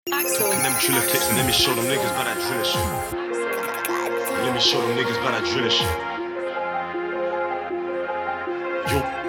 Talking them driller clips and let me show them niggas about that driller shit. Let me show them niggas about that driller shit. Yo.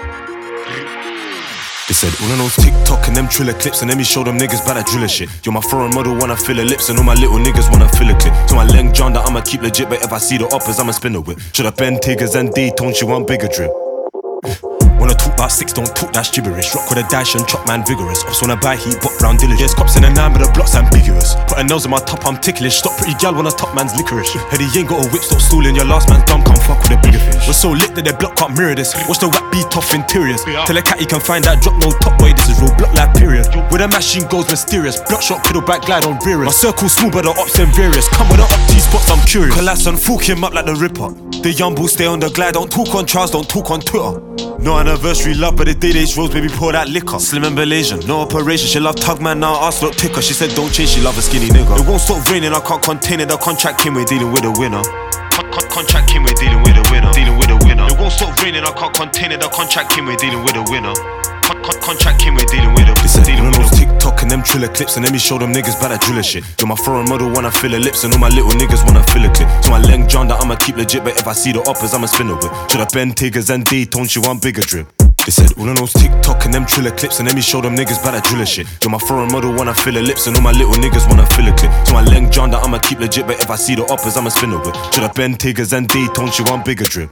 They said all of those TikTok and them triller clips and let me show them niggas about that driller shit. You're my foreign model wanna fill her lips and all my little niggas wanna fill a clip. To my length John that I'ma keep legit, but if I see the uppers I'ma spin the whip. Should I bend Tigers and D-tone, she want bigger drip. Wanna talk about six, don't talk, that's gibberish. Rock with a dash and chop man vigorous. Ops wanna buy heat, but brown diligence. Cops in a 9 but the block's ambiguous. Put a nose in my top, I'm ticklish. Stop pretty gal when a top man's licorice. Heady ain't got a whip, stop stooling. Your last man's dumb, come fuck with a bigger fish. We're so lit that their block can't mirror this. Watch the whack beat off interiors. Tell a cat he can find that drop, no top boy, this is real block like period. Where the machine goes mysterious. Bloodshot, pedal back, glide on rearers. My circle small but the ops them various. Come with the up T-spots, I'm curious. Collapse and fork him up like the Ripper. The young bull stay on the glide, don't talk on Charles, don't talk on Twitter. No anniversary love, but the day they rose, baby, pour that liquor. Slim and Malaysian, no operation, she love tug man, now ass look ticker. She said don't change, she love a skinny nigga. It won't stop raining, I can't contain it. The contract came, we're dealing with a winner. Contract came, we're dealing with a winner. Dealing with a winner. It won't stop raining, I can't contain it. The contract came, we're dealing with a winner. Contract came, we're dealing with a winner. They said all of those TikTok and them triller clips and let me show them niggas about that driller shit. You're my foreign model wanna fill her lips and all my little niggas wanna fill a clip. To my length John that I'ma keep legit, but if I see the uppers I'ma spin the whip. Should I bend Tigers and D-tone, she want bigger drip. They said all of those TikTok and them triller clips and let me show them niggas about that driller shit. You're my foreign model wanna fill her lips and all my little niggas wanna fill a clip. To my length John that I'ma keep legit, but if I see the uppers I'ma spin the whip. Should I bend Tigers and D-tone, she want bigger drip.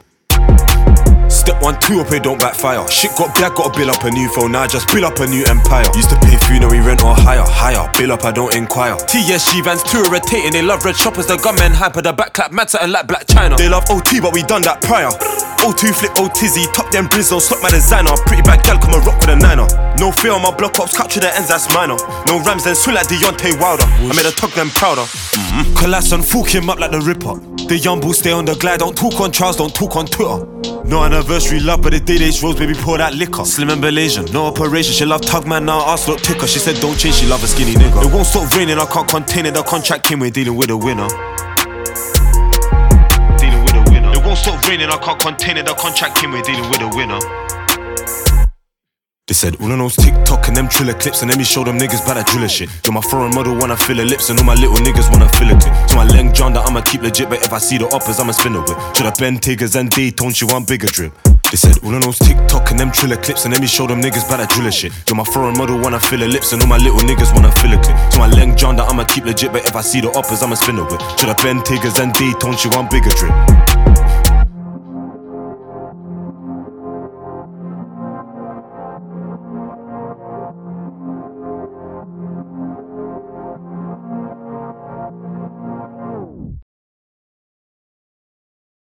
Step 1, 2 up here, don't backfire. Shit got bad, gotta build up a new phone. Now I just build up a new empire. Used to pay food, now we rent or higher. Build up, I don't inquire. TSG vans too irritating. They love red shoppers, the gunmen hyper. The back clap matter and like Black China. They love OT, but we done that prior. O2 flip, O-Tizzy, top them brizz, don't stop my designer. Pretty bad gal, come and rock with a niner. No fear on my block ops, capture the ends, that's minor. No rams, then swing like Deontay Wilder. I made a tug them prouder. Collapse and fork him up like the Ripper. The young bull stay on the glide, don't talk on Charles, don't talk on Twitter. No anniversary love, but the day they rose, baby, pour that liquor. Slim and Malaysian, no operation, she love tug man, now ass look ticker. She said don't change, she love a skinny nigga. It won't stop raining, I can't contain it. The contract came, we're dealing with a winner. It won't stop raining, I can't contain it. The contract came, we're dealing with a winner. They said all of those TikTok and them triller clips and let me show them niggas about that driller shit. You're my foreign model wanna fill her lips and all my little niggas wanna fill a clip. To my length John that I'ma keep legit, but if I see the uppers I'ma spin the whip. Should I bend Tigers and D-tone, she want bigger drip. They said all of those TikTok and them triller clips and let me show them niggas about that driller shit. You're my foreign model wanna fill her lips and all my little niggas wanna fill a clip. To my length John that I'ma keep legit, but if I see the uppers I'ma spin the whip. Should I bend Tigers and D-tone, she want bigger drip.